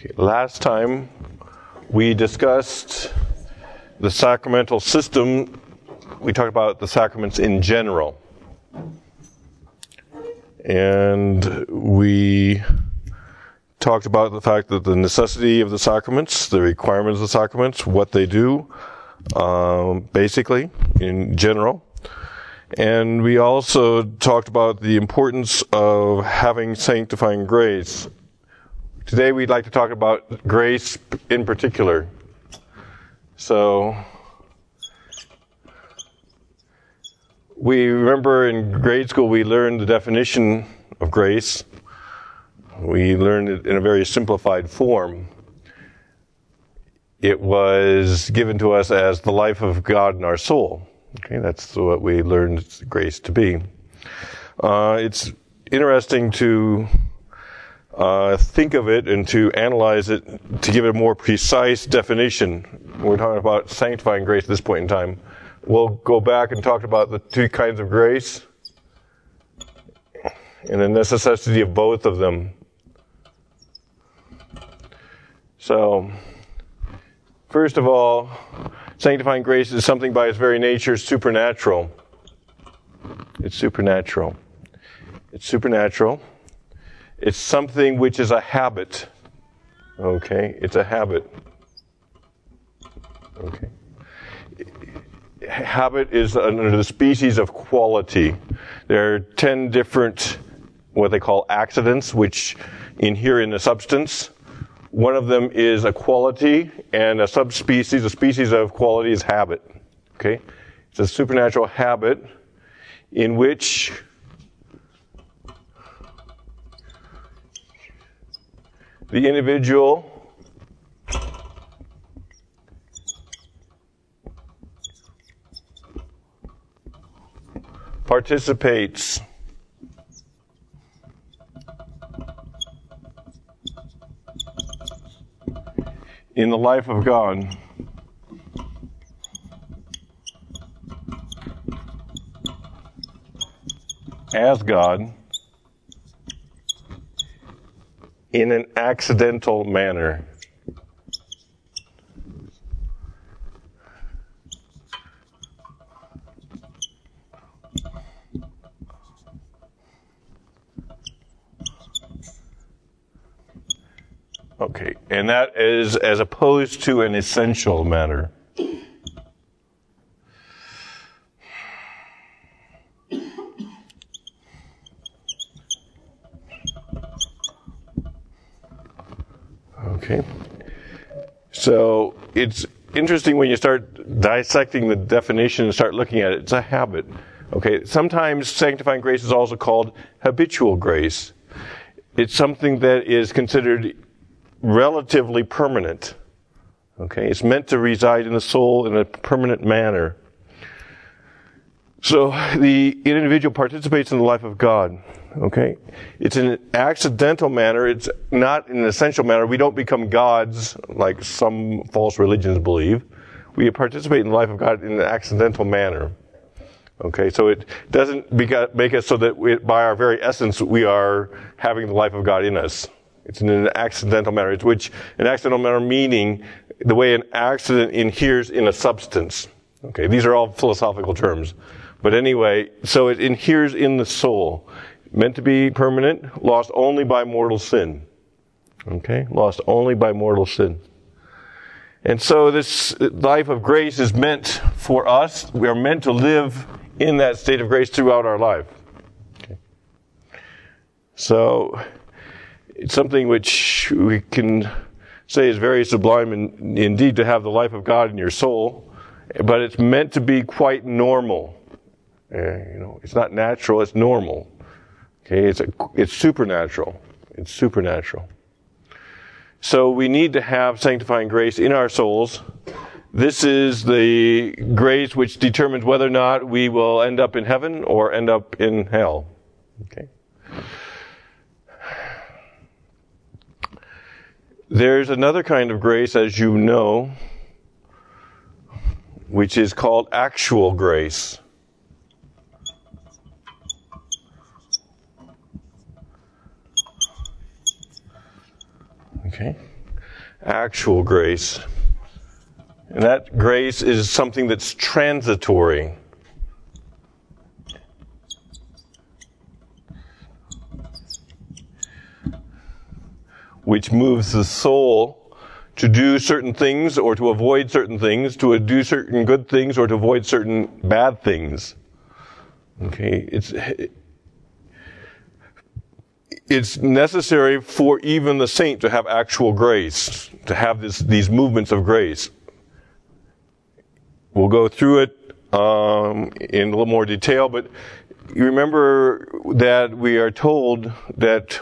Last time we discussed the sacramental system. We talked about the sacraments in general. And we talked about the fact that the necessity of the sacraments, the requirements of the sacraments, what they do, basically, in general. And we also talked about the importance of having sanctifying grace. Today we'd like to talk about grace in particular. So, we remember in grade school we learned the definition of grace. We learned it in a very simplified form. It was given to us as the life of God in our soul. Okay, that's what we learned grace to be. It's interesting to think of it and to analyze it, to give it a more precise definition. We're talking about sanctifying grace at this point in time. We'll go back and talk about the two kinds of grace and the necessity of both of them. So, first of all, sanctifying grace is something by its very nature supernatural. It's supernatural. It's supernatural. It's something which is a habit. Okay? It's a habit. Okay? Habit is under the species of quality. There are 10 different, what they call accidents, which inhere in a substance. One of them is a quality, and a subspecies, a species of quality is habit. Okay? It's a supernatural habit in which the individual participates in the life of God as God in an accidental manner. Okay, and that is as opposed to an essential manner. Okay. So it's interesting when you start dissecting the definition and start looking at it. It's a habit. Okay. Sometimes sanctifying grace is also called habitual grace. It's something that is considered relatively permanent. Okay. It's meant to reside in the soul in a permanent manner. So the individual participates in the life of God. Okay? It's in an accidental manner. It's not in an essential manner. We don't become gods like some false religions believe. We participate in the life of God in an accidental manner. Okay? So it doesn't make us so that by our very essence we are having the life of God in us. It's in an accidental manner. It's which an accidental manner meaning the way an accident inheres in a substance. Okay? These are all philosophical terms. But anyway, so it inheres in the soul. Meant to be permanent, lost only by mortal sin. Okay? Lost only by mortal sin. And so this life of grace is meant for us. We are meant to live in that state of grace throughout our life. Okay. So it's something which we can say is very sublime indeed to have the life of God in your soul, but it's meant to be quite normal. It's not natural, it's normal. Okay, it's supernatural. It's supernatural. So we need to have sanctifying grace in our souls. This is the grace which determines whether or not we will end up in heaven or end up in hell. Okay. There's another kind of grace, as you know, which is called actual grace. Okay? actual grace. And that grace is something that's transitory. Which moves the soul to do certain things or to avoid certain things, to do certain good things or to avoid certain bad things. Okay, it's necessary for even the saint to have actual grace, to have these movements of grace. We'll go through it in a little more detail, but you remember that we are told that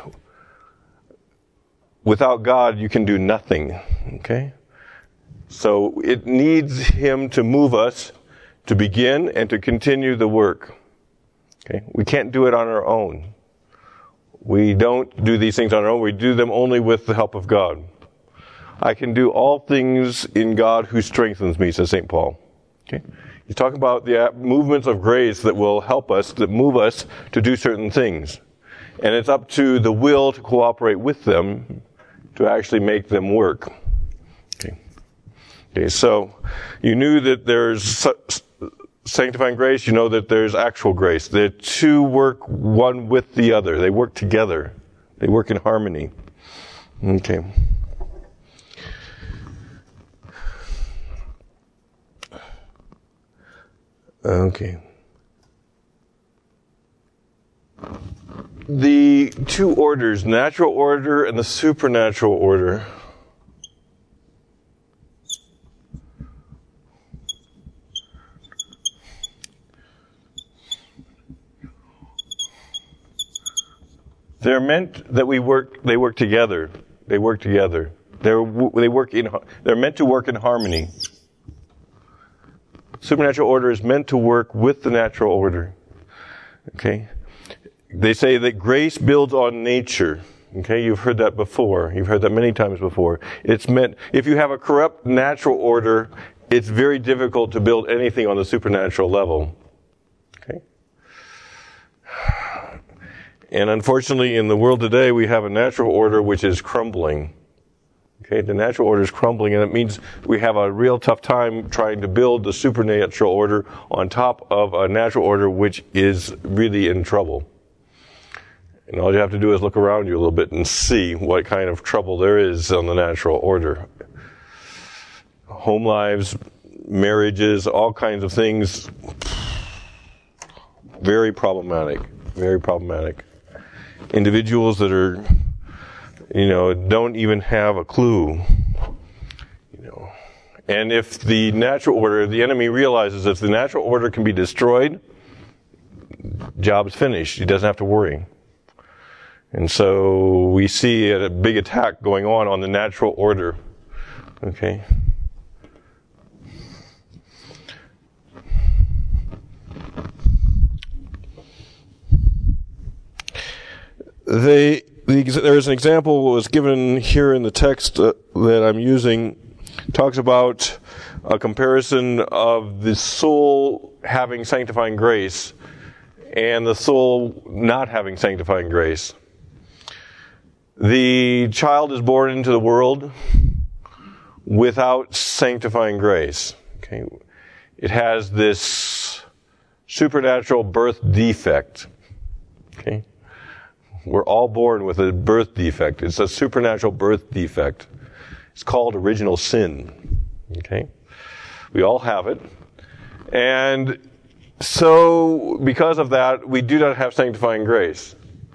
without God, you can do nothing. Okay? So it needs Him to move us to begin and to continue the work. Okay? We can't do it on our own. We don't do these things on our own. We do them only with the help of God. I can do all things in God who strengthens me, says St. Paul. Okay? He's talking about the movements of grace that will help us, that move us to do certain things. And it's up to the will to cooperate with them to actually make them work. Okay, so you knew that there's sanctifying grace, you know that there's actual grace. The two work one with the other. They work together. They work in harmony. Okay. Okay. The two orders, natural order and the supernatural order. They're meant that they work together. They work together. They're meant to work in harmony. Supernatural order is meant to work with the natural order. Okay? They say that grace builds on nature. Okay, you've heard that before. You've heard that many times before. It's meant, if you have a corrupt natural order, it's very difficult to build anything on the supernatural level. Okay? And unfortunately, in the world today, we have a natural order which is crumbling. Okay, the natural order is crumbling, and it means we have a real tough time trying to build the supernatural order on top of a natural order which is really in trouble. And all you have to do is look around you a little bit and see what kind of trouble there is on the natural order. Home lives, marriages, all kinds of things. Very problematic. Very problematic. Individuals that are, don't even have a clue. And if the natural order, the enemy realizes if the natural order can be destroyed, job's finished. He doesn't have to worry. And so we see a big attack going on the natural order. Okay? There's an example that was given here in the text that I'm using. It talks about a comparison of the soul having sanctifying grace and the soul not having sanctifying grace. The child is born into the world without sanctifying grace. Okay? It has this supernatural birth defect. Okay? We're all born with a birth defect. It's a supernatural birth defect. It's called original sin. Okay? We all have it. And so, because of that, we do not have sanctifying grace.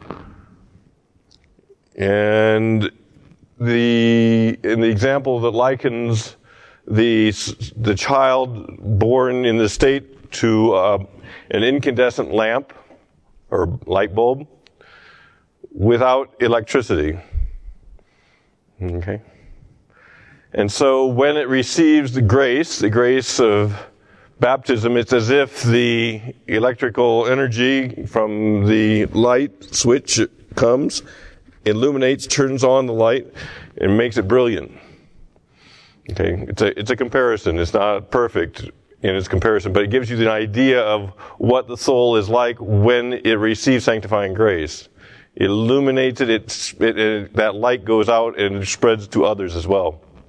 And in the example that likens the child born in the state to an incandescent lamp or light bulb without electricity. Okay? And so when it receives the grace of baptism, it's as if the electrical energy from the light switch comes, illuminates, turns on the light, and makes it brilliant. Okay, it's a comparison. It's not perfect in its comparison, but it gives you the idea of what the soul is like when it receives sanctifying grace. It illuminates it, that light goes out and it spreads to others as well.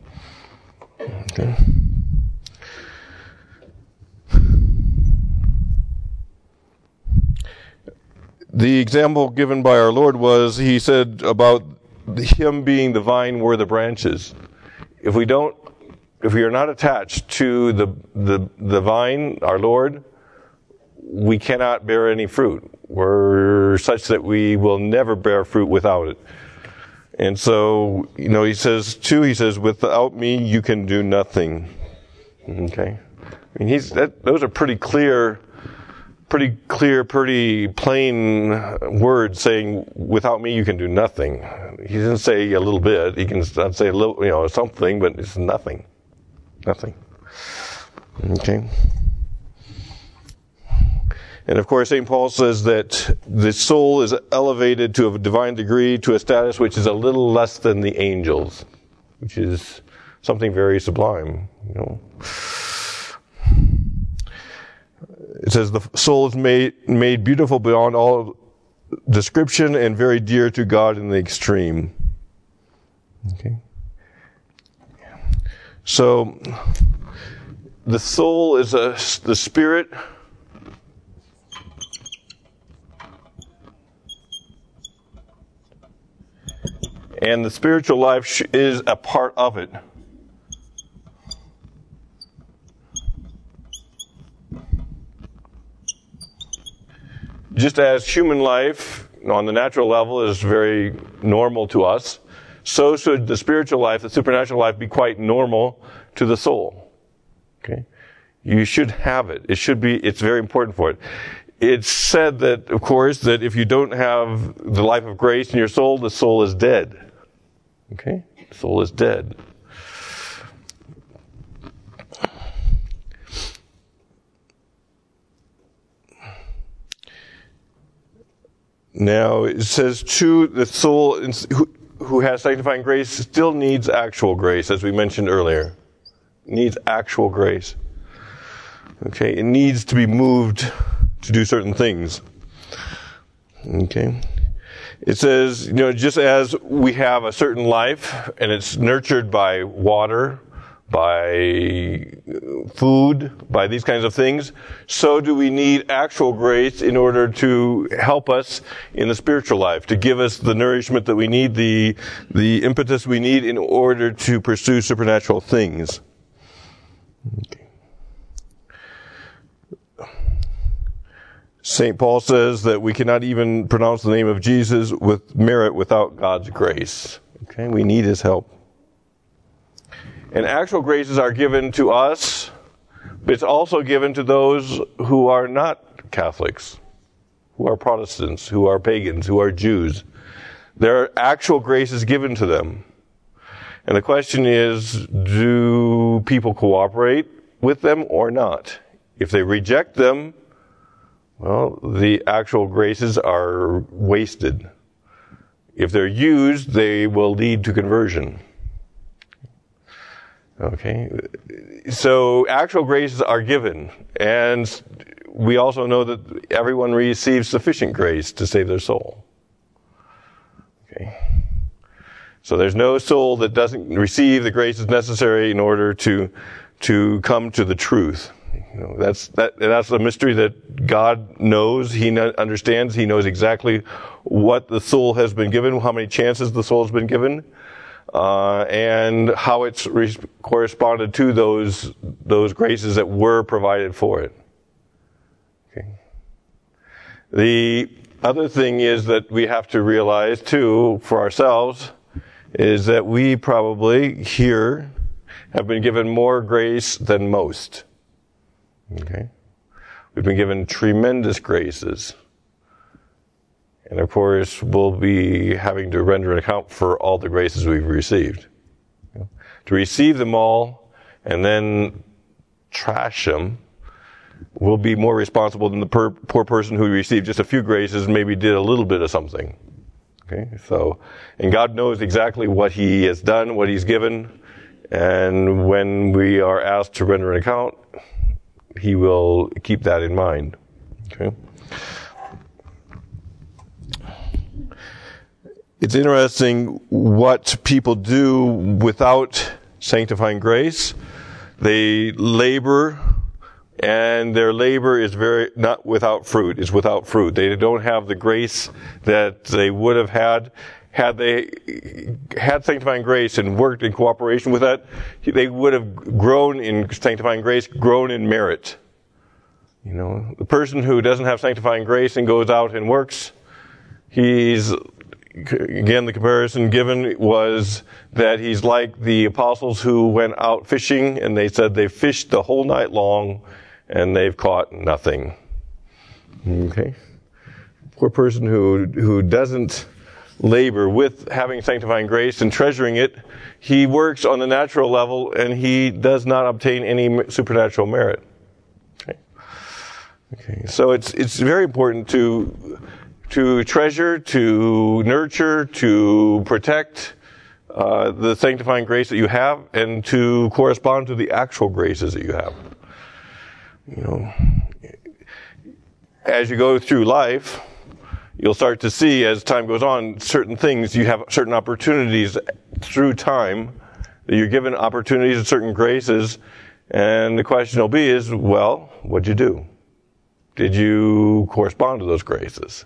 Okay. The example given by our Lord was, he said about him being the vine, we're the branches. If we are not attached to the vine, our Lord, we cannot bear any fruit. We're such that we will never bear fruit without it. And so, he says, without me, you can do nothing. Okay? I mean, those are pretty clear, pretty plain words saying, without me, you can do nothing. He doesn't say a little bit. He can say a little, something, but it's nothing. Nothing. Okay? And of course, St. Paul says that the soul is elevated to a divine degree, to a status which is a little less than the angels, which is something very sublime. It says the soul is made beautiful beyond all description and very dear to God in the extreme. Okay. So the soul is the spirit. And the spiritual life is a part of it. Just as human life on the natural level is very normal to us, so should the spiritual life, the supernatural life, be quite normal to the soul. Okay? You should have it. It's very important for it. It's said that, of course, that if you don't have the life of grace in your soul, the soul is dead. Okay? The soul is dead. Now, it says, too, the soul who has sanctifying grace still needs actual grace, as we mentioned earlier. It needs actual grace. Okay? It needs to be moved to do certain things. Okay? It says, just as we have a certain life, and it's nurtured by water, by food, by these kinds of things, so do we need actual grace in order to help us in the spiritual life, to give us the nourishment that we need, the impetus we need in order to pursue supernatural things. Okay. St. Paul says that we cannot even pronounce the name of Jesus with merit without God's grace. Okay, we need His help. And actual graces are given to us, but it's also given to those who are not Catholics, who are Protestants, who are pagans, who are Jews. There are actual graces given to them. And the question is, do people cooperate with them or not? If they reject them, well, the actual graces are wasted. If they're used, they will lead to conversion. Okay? So, actual graces are given. And we also know that everyone receives sufficient grace to save their soul. Okay? So there's no soul that doesn't receive the graces necessary in order to come to the truth. That's a mystery that God knows. He understands. He knows exactly what the soul has been given, how many chances the soul has been given, and how it's corresponded to those graces that were provided for it. Okay. The other thing is that we have to realize too for ourselves is that we probably here have been given more grace than most. Okay? We've been given tremendous graces. And of course, we'll be having to render an account for all the graces we've received. To receive them all and then trash them, we'll be more responsible than the poor person who received just a few graces and maybe did a little bit of something. Okay? So, and God knows exactly what He has done, what He's given, and when we are asked to render an account, He will keep that in mind. Okay? It's interesting what people do without sanctifying grace. They labor, and their labor is not without fruit. It's without fruit. They don't have the grace that they would have had they had sanctifying grace and worked in cooperation with that. They would have grown in sanctifying grace, grown in merit. The person who doesn't have sanctifying grace and goes out and works, again, the comparison given was that he's like the apostles who went out fishing, and they said they fished the whole night long and they've caught nothing. Okay? Poor person who doesn't labor with having sanctifying grace and treasuring it, he works on the natural level and he does not obtain any supernatural merit. Okay. So it's very important to treasure, to nurture, to protect the sanctifying grace that you have, and to correspond to the actual graces that you have. As you go through life, you'll start to see, as time goes on, certain things. You have certain opportunities through time. You're given opportunities and certain graces, and the question will be well, what'd you do? Did you correspond to those graces?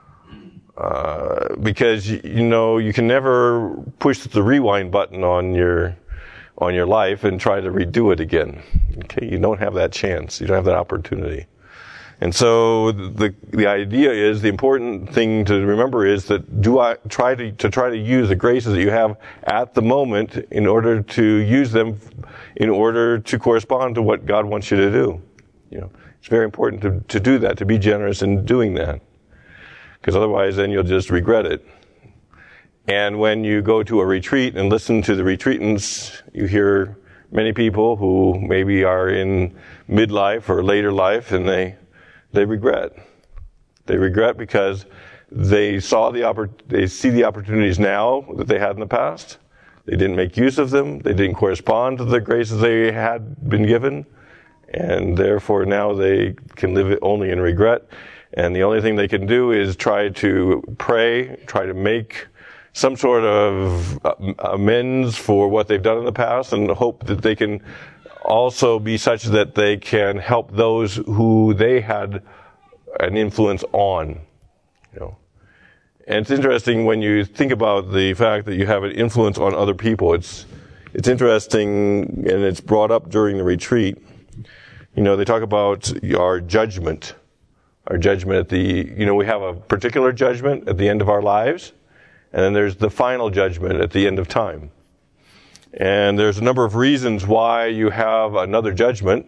Because you can never push the rewind button on your life and try to redo it again. Okay, you don't have that chance. You don't have that opportunity. And so the idea is, the important thing to remember is that do I try to use the graces that you have at the moment in order to use them in order to correspond to what God wants you to do. It's very important to do that, to be generous in doing that. Because otherwise then you'll just regret it. And when you go to a retreat and listen to the retreatants, you hear many people who maybe are in midlife or later life, and they regret. They regret because they see the opportunities now that they had in the past. They didn't make use of them. They didn't correspond to the graces they had been given. And therefore now they can live only in regret. And the only thing they can do is try to pray, try to make some sort of amends for what they've done in the past, and hope that they can also be such that they can help those who they had an influence on. And it's interesting when you think about the fact that you have an influence on other people. It's interesting, and it's brought up during the retreat. They talk about our judgment. Our judgment we have a particular judgment at the end of our lives, and then there's the final judgment at the end of time. And there's a number of reasons why you have another judgment.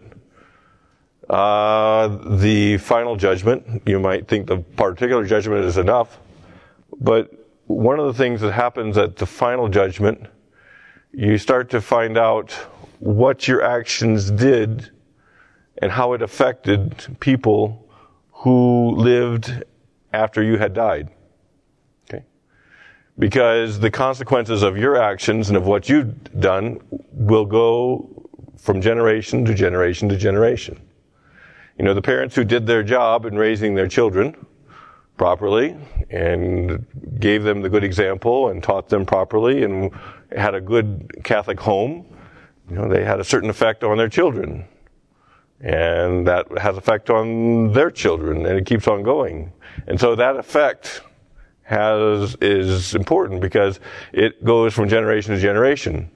The final judgment, you might think the particular judgment is enough, but one of the things that happens at the final judgment, you start to find out what your actions did and how it affected people who lived after you had died. Okay? Because the consequences of your actions and of what you've done will go from generation to generation to generation. The parents who did their job in raising their children properly and gave them the good example and taught them properly and had a good Catholic home, they had a certain effect on their children. And that has effect on their children, and it keeps on going. And so that effect is important because it goes from generation to generation.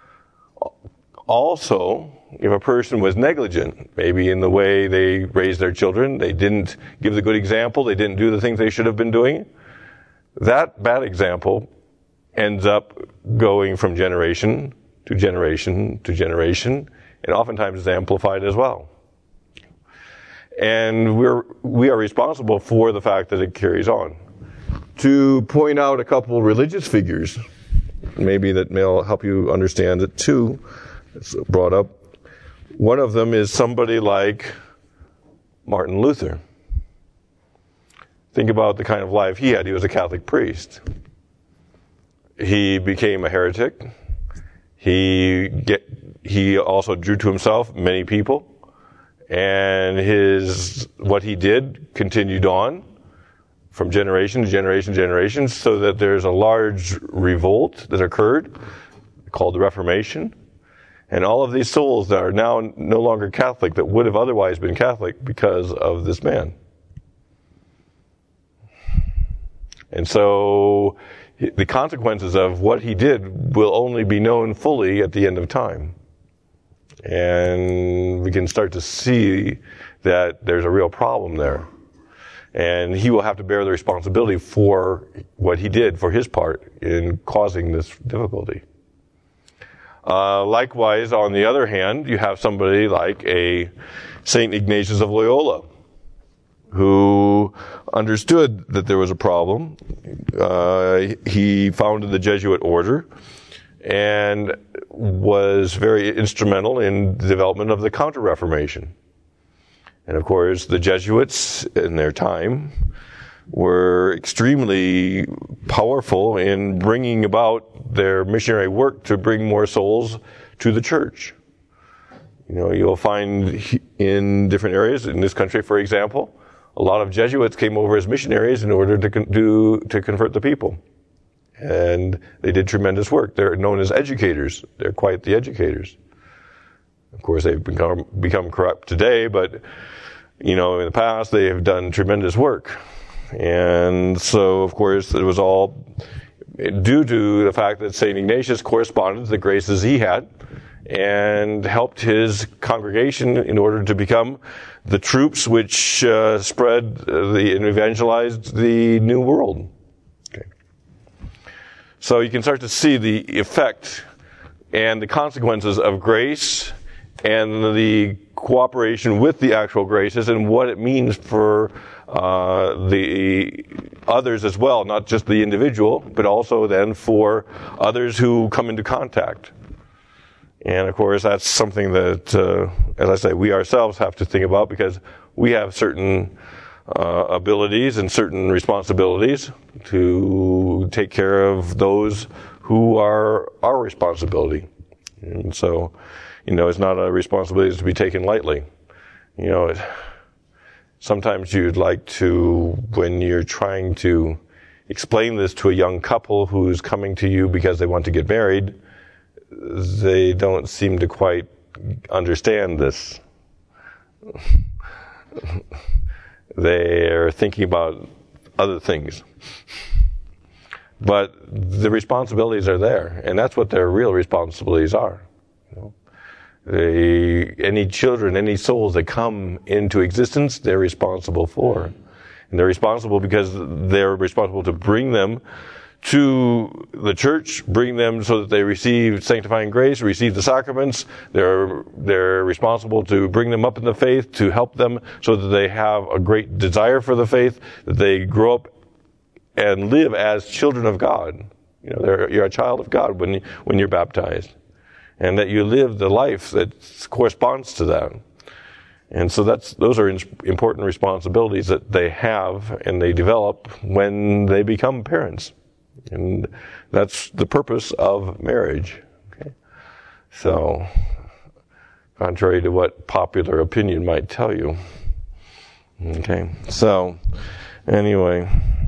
Also, if a person was negligent, maybe in the way they raised their children, they didn't give the good example, they didn't do the things they should have been doing, that bad example ends up going from generation to generation to generation, and oftentimes is amplified as well. And we are responsible for the fact that it carries on. To point out a couple religious figures, maybe that may help you understand it too, it's brought up. One of them is somebody like Martin Luther. Think about the kind of life he had. He was a Catholic priest. He became a heretic. He also drew to himself many people. And what he did continued on from generation to generation to generation, so that there's a large revolt that occurred called the Reformation. And all of these souls that are now no longer Catholic, that would have otherwise been Catholic because of this man. And so the consequences of what he did will only be known fully at the end of time. And we can start to see that there's a real problem there. And he will have to bear the responsibility for what he did, for his part in causing this difficulty. Likewise, on the other hand, you have somebody like a St. Ignatius of Loyola, who understood that there was a problem. He founded the Jesuit order and was very instrumental in the development of the Counter-Reformation. And of course, the Jesuits in their time were extremely powerful in bringing about their missionary work to bring more souls to the church. You know, you'll find in different areas in this country, for example, a lot of Jesuits came over as missionaries in order to convert the people. And they did tremendous work. They're known as educators. They're quite the educators. Of course, they've become corrupt today, but, you know, in the past, they have done tremendous work. And so, of course, it was all due to the fact that St. Ignatius corresponded to the graces he had and helped his congregation in order to become the troops which spread and evangelized the New World. Okay. So you can start to see the effect and the consequences of grace and the cooperation with the actual graces and what it means for the others as well, not just the individual, but also then for others who come into contact. And of course, that's something that, as I say, we ourselves have to think about because we have certain abilities and certain responsibilities to take care of those who are our responsibility. And so, you know, it's not a responsibility to be taken lightly. You know, sometimes you'd like to, when you're trying to explain this to a young couple who's coming to you because they want to get married, they don't seem to quite understand this. They're thinking about other things. But the responsibilities are there, and that's what their real responsibilities are. You know? Any children, any souls that come into existence, they're responsible for. And they're responsible because they're responsible to bring them to the church, bring them so that they receive sanctifying grace, receive the sacraments. They're responsible to bring them up in the faith, to help them so that they have a great desire for the faith, that they grow up and live as children of God. You know, you're a child of God when you're baptized. And that you live the life that corresponds to that. And so those are important responsibilities that they have and they develop when they become parents. And that's the purpose of marriage. Okay? So, contrary to what popular opinion might tell you. Okay, so, anyway.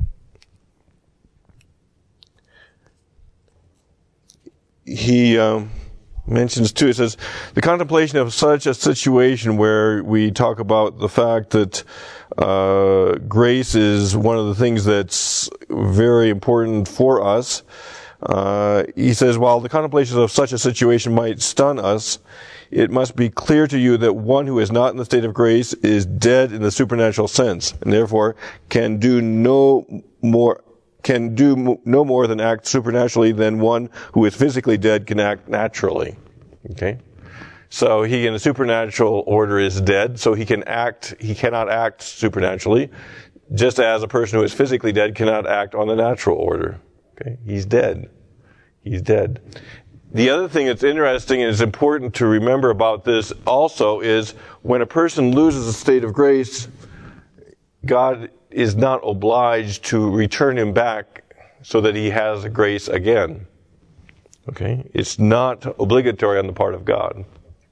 He mentions too, it says, the contemplation of such a situation where we talk about the fact that grace is one of the things that's very important for us. He says, while the contemplation of such a situation might stun us, it must be clear to you that one who is not in the state of grace is dead in the supernatural sense, and therefore can do no more than act supernaturally than one who is physically dead can act naturally. Okay? So he in the supernatural order is dead, so he cannot act supernaturally, just as a person who is physically dead cannot act on the natural order. Okay? He's dead. He's dead. The other thing that's interesting and is important to remember about this also is when a person loses a state of grace, God is not obliged to return him back so that he has grace again. Okay? It's not obligatory on the part of God.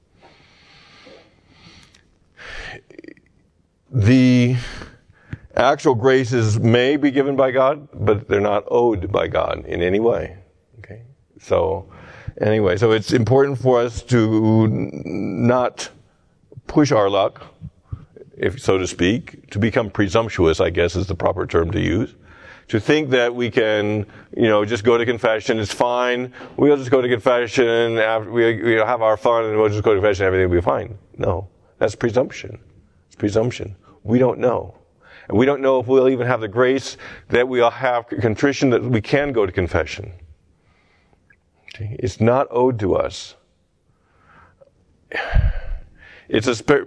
The actual graces may be given by God, but they're not owed by God in any way. Okay? So Anyway, so it's important for us to not push our luck, if so to speak, to become presumptuous, I guess is the proper term to use. To think that we can, just go to confession, it's fine, we'll just go to confession, after we have our fun, and we'll just go to confession, everything will be fine. No, that's presumption. It's presumption. We don't know. And we don't know if we'll even have the grace that we'll have contrition that we can go to confession. Okay? It's not owed to us. It's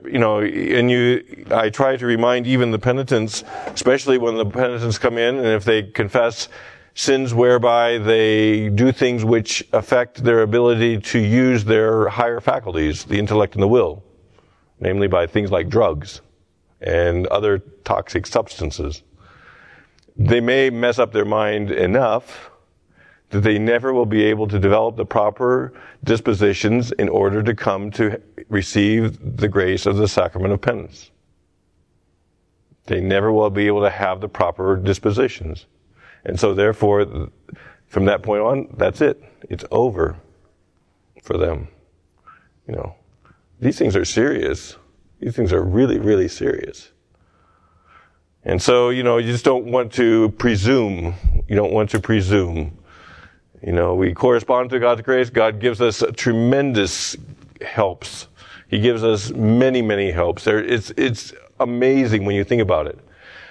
I try to remind even the penitents, especially when the penitents come in, and if they confess sins whereby they do things which affect their ability to use their higher faculties, the intellect and the will, namely by things like drugs and other toxic substances. They may mess up their mind enough that they never will be able to develop the proper dispositions in order to come to receive the grace of the sacrament of penance. They never will be able to have the proper dispositions. And so therefore, from that point on, that's it. It's over for them. These things are serious. These things are really, really serious. And so, you just don't want to presume. You don't want to presume. We correspond to God's grace. God gives us tremendous helps. He gives us many, many helps. It's amazing when you think about it.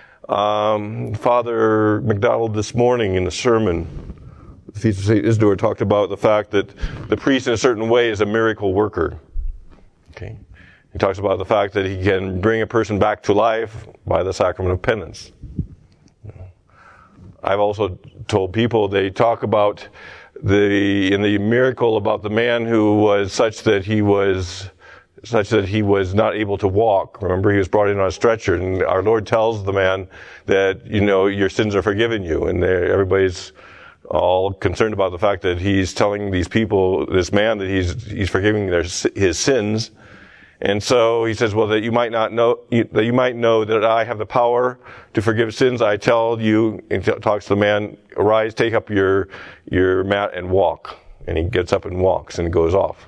Father McDonald this morning in the sermon, the Feast of St. Isidore, talked about the fact that the priest in a certain way is a miracle worker. Okay. He talks about the fact that he can bring a person back to life by the sacrament of penance. I've also told people, they talk about in the miracle about the man who was such that he was not able to walk. Remember, he was brought in on a stretcher, and our Lord tells the man that, your sins are forgiven you, and everybody's all concerned about the fact that he's telling these people, this man, that he's forgiving his sins. And so he says, well, that you might know that I have the power to forgive sins. I tell you, and talks to the man, arise, take up your mat and walk. And he gets up and walks and goes off.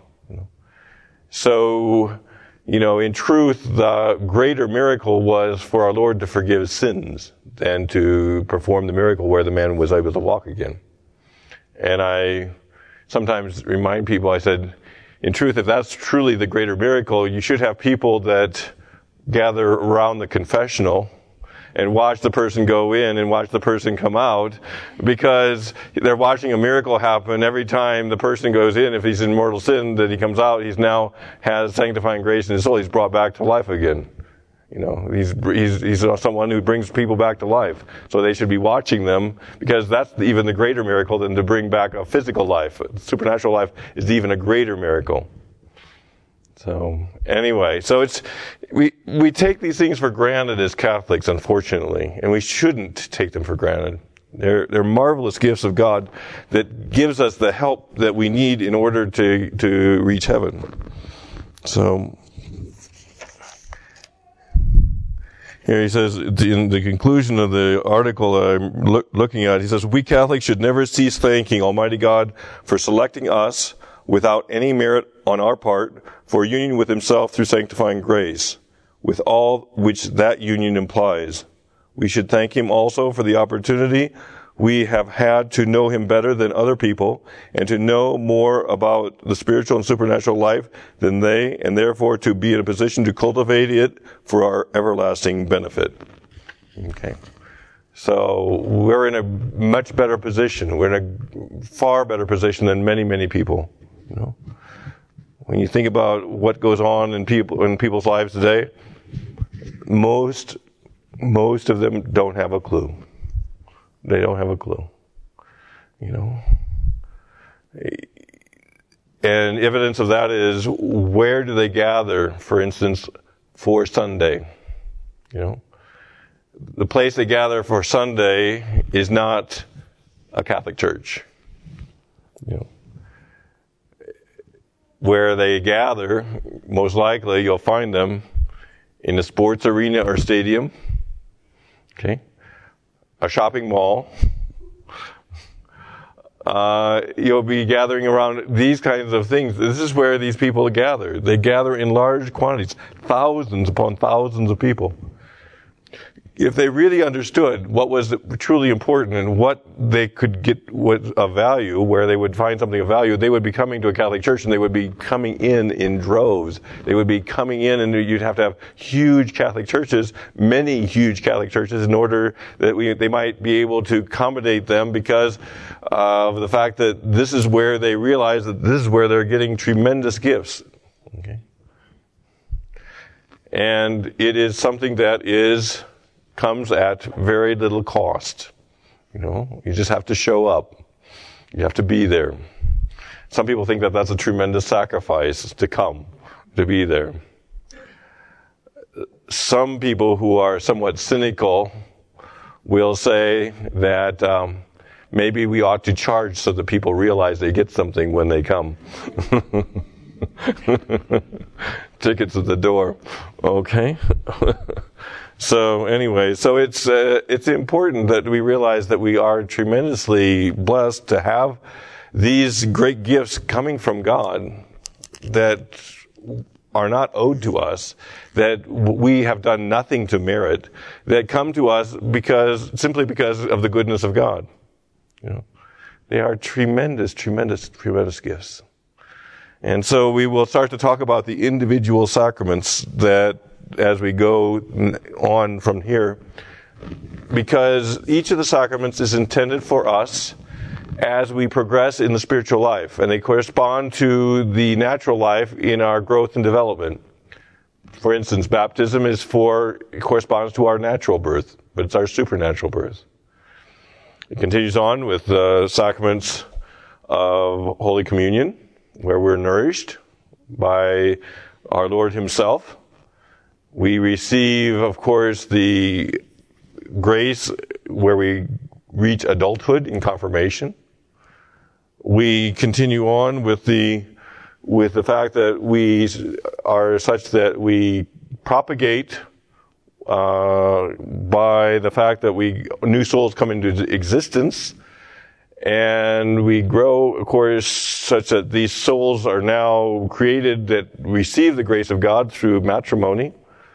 So, in truth, the greater miracle was for our Lord to forgive sins than to perform the miracle where the man was able to walk again. And I sometimes remind people, I said, in truth, if that's truly the greater miracle, you should have people that gather around the confessional and watch the person go in and watch the person come out, because they're watching a miracle happen every time the person goes in. If he's in mortal sin, that he comes out, he's now has sanctifying grace in his soul. He's brought back to life again. He's someone who brings people back to life. So they should be watching them, because that's even the greater miracle than to bring back a physical life. Supernatural life is even a greater miracle. So anyway, we take these things for granted as Catholics, unfortunately, and we shouldn't take them for granted. They're marvelous gifts of God that gives us the help that we need in order to reach heaven. So here he says, in the conclusion of the article I'm looking at, he says, we Catholics should never cease thanking Almighty God for selecting us without any merit on our part for union with himself through sanctifying grace, with all which that union implies. We should thank him also for the opportunity we have had to know him better than other people and to know more about the spiritual and supernatural life than they, and therefore to be in a position to cultivate it for our everlasting benefit. Okay. So we're in a much better position. We're in a far better position than many, many people. When you think about what goes on in people's lives today, most of them don't have a clue. They don't have a clue. And evidence of that is, where do they gather, for instance, for Sunday? The place they gather for Sunday is not a Catholic church. Where they gather, most likely you'll find them in a sports arena or stadium, okay, a shopping mall, You'll be gathering around these kinds of things. This is where these people gather. They gather in large quantities, thousands upon thousands of people. If they really understood what was truly important and what they could get of value, where they would find something of value, they would be coming to a Catholic church, and they would be coming in droves. They would be coming in, and you'd have to have huge Catholic churches, many huge Catholic churches, in order that they might be able to accommodate them, because of the fact that this is where they realize that this is where they're getting tremendous gifts. Okay? And it is something that comes at very little cost. You just have to show up. You have to be there. Some people think that that's a tremendous sacrifice to come, to be there. Some people who are somewhat cynical will say that maybe we ought to charge so that people realize they get something when they come. Tickets at the door. Okay. So anyway, it's important that we realize that we are tremendously blessed to have these great gifts coming from God that are not owed to us, that we have done nothing to merit, that come to us simply because of the goodness of God. They are tremendous, tremendous, tremendous gifts. And so we will start to talk about the individual sacraments that as we go on from here, because each of the sacraments is intended for us as we progress in the spiritual life, and they correspond to the natural life in our growth and development. For instance, baptism corresponds to our natural birth, but it's our supernatural birth. It continues on with the sacraments of Holy Communion, where we're nourished by our Lord Himself. We receive, of course, the grace where we reach adulthood in confirmation. We continue on with the fact that we are such that we propagate by the fact that new souls come into existence, and we grow, of course, such that these souls are now created that receive the grace of God through matrimony.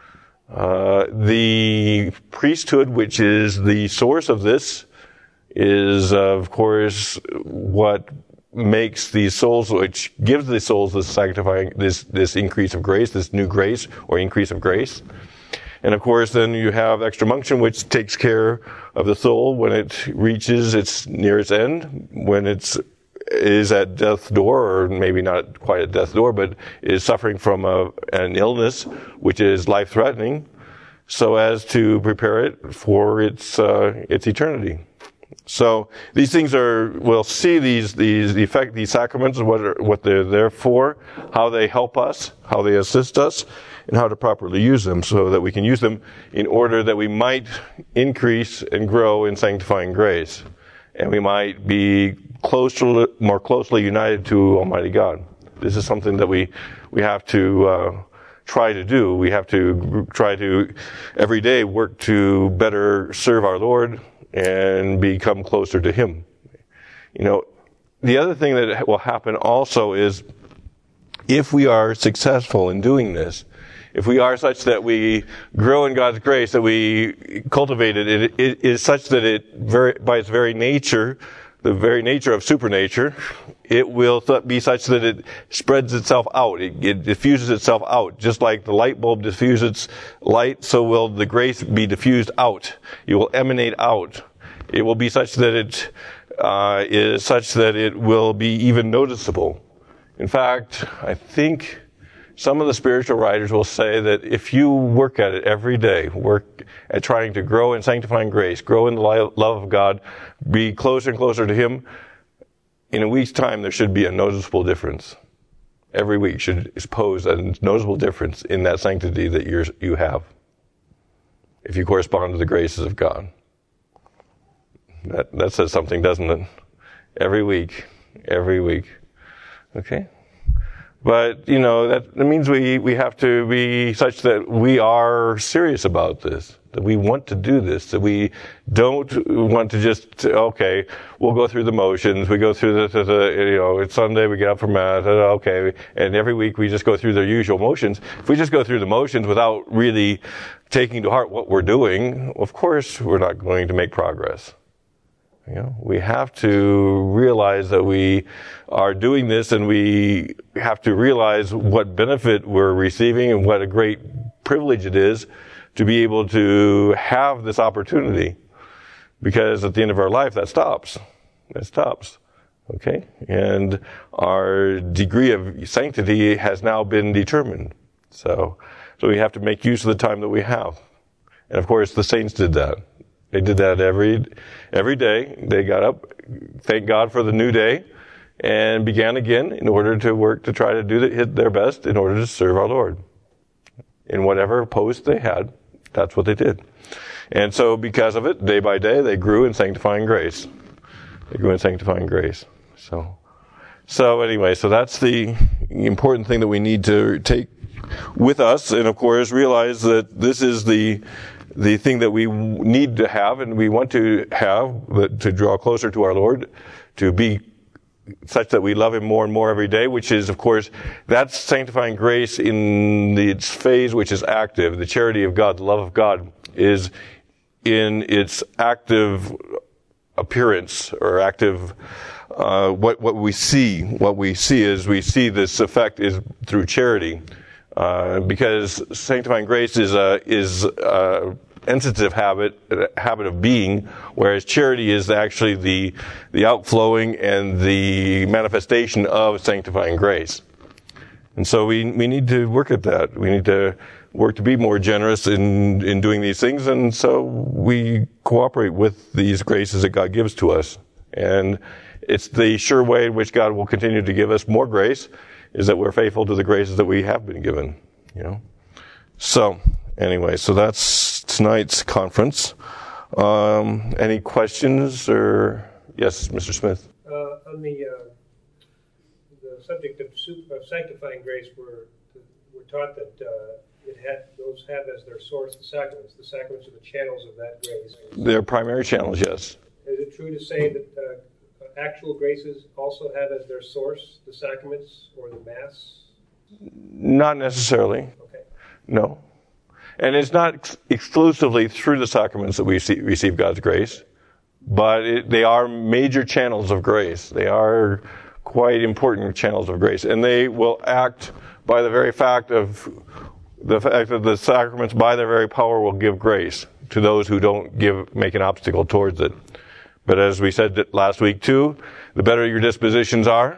The priesthood, which is the source of this, is, of course, what makes these souls, which gives the souls this sanctifying, this increase of grace, this new grace or increase of grace. And of course, then you have extreme unction, which takes care of the soul when it reaches near its end, when is at death's door, or maybe not quite at death's door, but is suffering from an illness which is life-threatening, so as to prepare it for its eternity. So these things we'll see these sacraments, what they're there for, how they help us, how they assist us, and how to properly use them so that we can use them in order that we might increase and grow in sanctifying grace, and we might be more closely united to Almighty God. This is something that we have to try to do. We have to try to every day work to better serve our Lord and become closer to Him. The other thing that will happen also is, if we are successful in doing this, if we are such that we grow in God's grace, that we cultivate it is such that by its very nature, the very nature of supernature, it will be such that it spreads itself out. It diffuses itself out. Just like the light bulb diffuses its light, so will the grace be diffused out. It will emanate out. It will be such that it will be even noticeable. In fact, I think some of the spiritual writers will say that if you work at it every day, work at trying to grow in sanctifying grace, grow in the love of God, be closer and closer to Him, in a week's time there should be a noticeable difference. Every week should pose a noticeable difference in that sanctity that you have, if you correspond to the graces of God. That says something, doesn't it? Every week. Okay? But, that means we have to be such that we are serious about this. that we want to do this, that we don't want to just, okay, we'll go through the motions, we go through it's Sunday, we get up for Mass, okay, and every week we just go through the usual motions. If we just go through the motions without really taking to heart what we're doing, of course we're not going to make progress. We have to realize that we are doing this, and we have to realize what benefit we're receiving and what a great privilege it is to be able to have this opportunity. Because at the end of our life, that stops. It stops. Okay? And our degree of sanctity has now been determined. So we have to make use of the time that we have. And of course, the saints did that. They did that every day. They got up, thank God for the new day, and began again in order to work to try to do their best in order to serve our Lord. In whatever post they had, that's what they did. And so because of it, day by day, they grew in sanctifying grace. So anyway, so that's the important thing that we need to take with us, and of course realize that this is the thing that we need to have and we want to have to draw closer to our Lord, to be such that we love Him more and more every day, which is, of course, that's sanctifying grace in its phase which is active. The charity of God, the love of God, is in its active appearance or active what we see. What we see is we see this effect is through charity. Because sanctifying grace is a sensitive habit of being, whereas charity is actually the outflowing and the manifestation of sanctifying grace. And so we need to work at that. We need to work to be more generous in doing these things, and so we cooperate with these graces that God gives to us. And it's the sure way in which God will continue to give us more grace, is that we're faithful to the graces that we have been given, So, anyway, so that's tonight's conference. Any questions or, yes, Mr. Smith? On the subject of sanctifying grace, we're taught that those have as their source the sacraments. The sacraments are the channels of that grace. They're primary channels, yes. Is it true to say that actual graces also have as their source the sacraments or the Mass? Not necessarily. Okay. No. And it's not exclusively through the sacraments that we receive God's grace, but they are major channels of grace. They are quite important channels of grace. And they will act by the very fact of the sacraments, by their very power, will give grace to those who don't make an obstacle towards it. But as we said last week too, the better your dispositions are,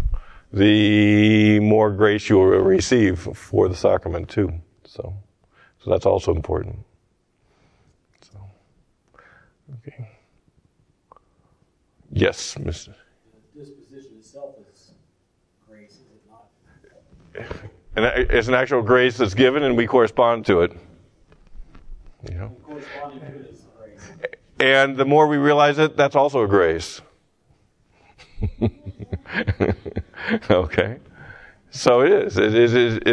the more grace you will receive for the sacrament too. So that's also important. So, okay. Yes, Mr. The disposition itself is grace, is it not? And it's an actual grace that's given, and we correspond to it. Corresponding to it is grace. And the more we realize it, that's also a grace. Okay. So it is. It is. It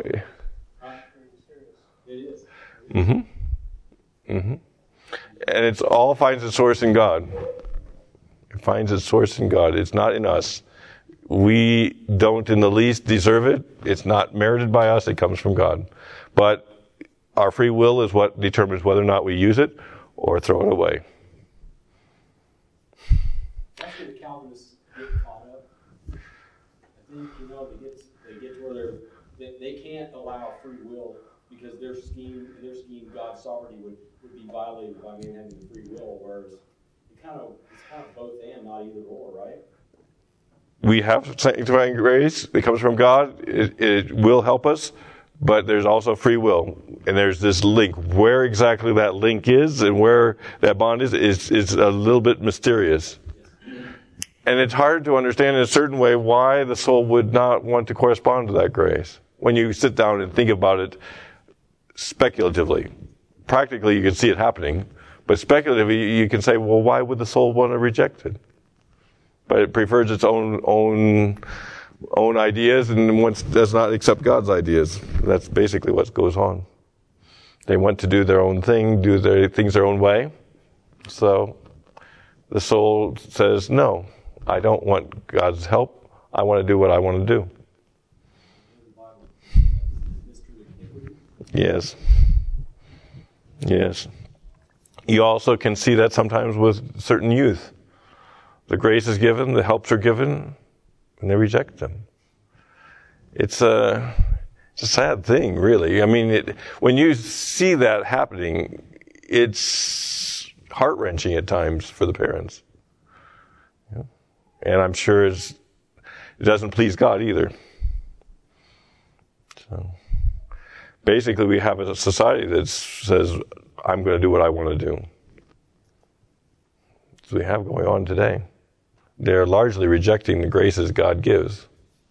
is. Mm-hmm. Mm-hmm. And it's all finds its source in God. It finds its source in God. It's not in us. We don't in the least deserve it. It's not merited by us. It comes from God. But our free will is what determines whether or not we use it or throw it away. That's where the Calvinists get caught up. I think, they get to where they can't allow free will because their scheme, God's sovereignty would be violated by man having free will, whereas it's kind of both and, not either or, right? We have sanctifying grace. It comes from God. It will help us, but there's also free will. And there's this link. Where exactly that link is and where that bond is a little bit mysterious. And it's hard to understand in a certain way why the soul would not want to correspond to that grace. When you sit down and think about it speculatively. Practically, you can see it happening. But speculatively, you can say, well, why would the soul want to reject it? But it prefers its own ideas and does not accept God's ideas. That's basically what goes on. They want to do their own thing, do their things their own way. So the soul says, no, I don't want God's help. I want to do what I want to do. Yes. Yes. You also can see that sometimes with certain youth. The grace is given, the helps are given, and they reject them. It's a sad thing, really. I mean, when you see that happening, it's heart-wrenching at times for the parents. Yeah. And I'm sure it doesn't please God either. So basically, we have a society that says, I'm going to do what I want to do. That's what we have going on today. They're largely rejecting the graces God gives.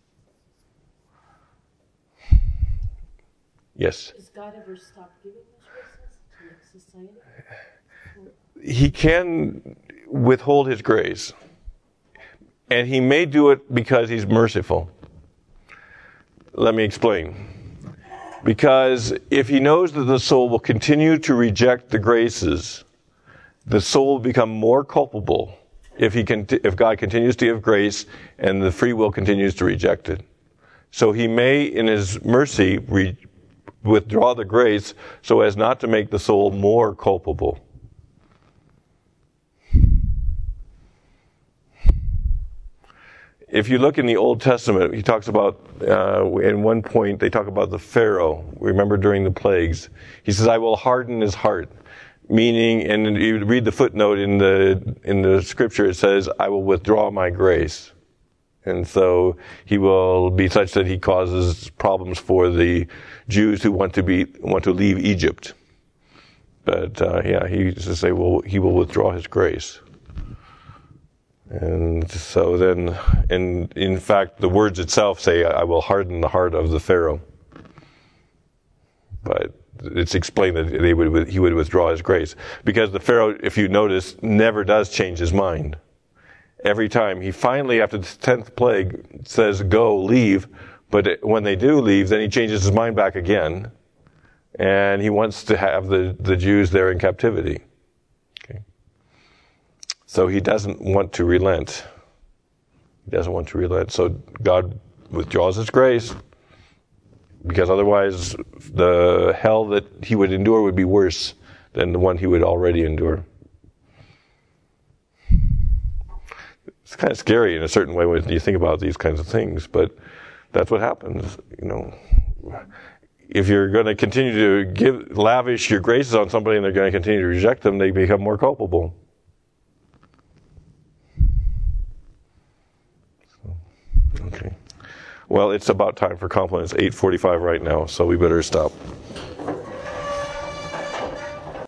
Yes? Does God ever stop giving those graces to society? He can withhold his grace. And he may do it because he's merciful. Let me explain. Because if he knows that the soul will continue to reject the graces, the soul will become more culpable if God continues to give grace and the free will continues to reject it. So he may, in his mercy, withdraw the grace so as not to make the soul more culpable. If you look in the Old Testament, he talks about, in one point, they talk about the Pharaoh. Remember during the plagues. He says, I will harden his heart. Meaning, and you read the footnote in the scripture, it says, I will withdraw my grace. And so he will be such that he causes problems for the Jews who want to leave Egypt. But, he used to say, well, he will withdraw his grace. And so then, and in fact, the words itself say, I will harden the heart of the Pharaoh. But it's explained that he would withdraw his grace. Because the Pharaoh, if you notice, never does change his mind. Every time. He finally, after the 10th plague, says, go, leave. But when they do leave, then he changes his mind back again. And he wants to have the Jews there in captivity. Okay. So he doesn't want to relent. He doesn't want to relent. So God withdraws his grace. Because otherwise, the hell that he would endure would be worse than the one he would already endure. It's kind of scary in a certain way when you think about these kinds of things, but that's what happens, If you're going to continue to lavish your graces on somebody and they're going to continue to reject them, they become more culpable. Okay. Well, it's about time for compliments. 8:45 right now, so we better stop.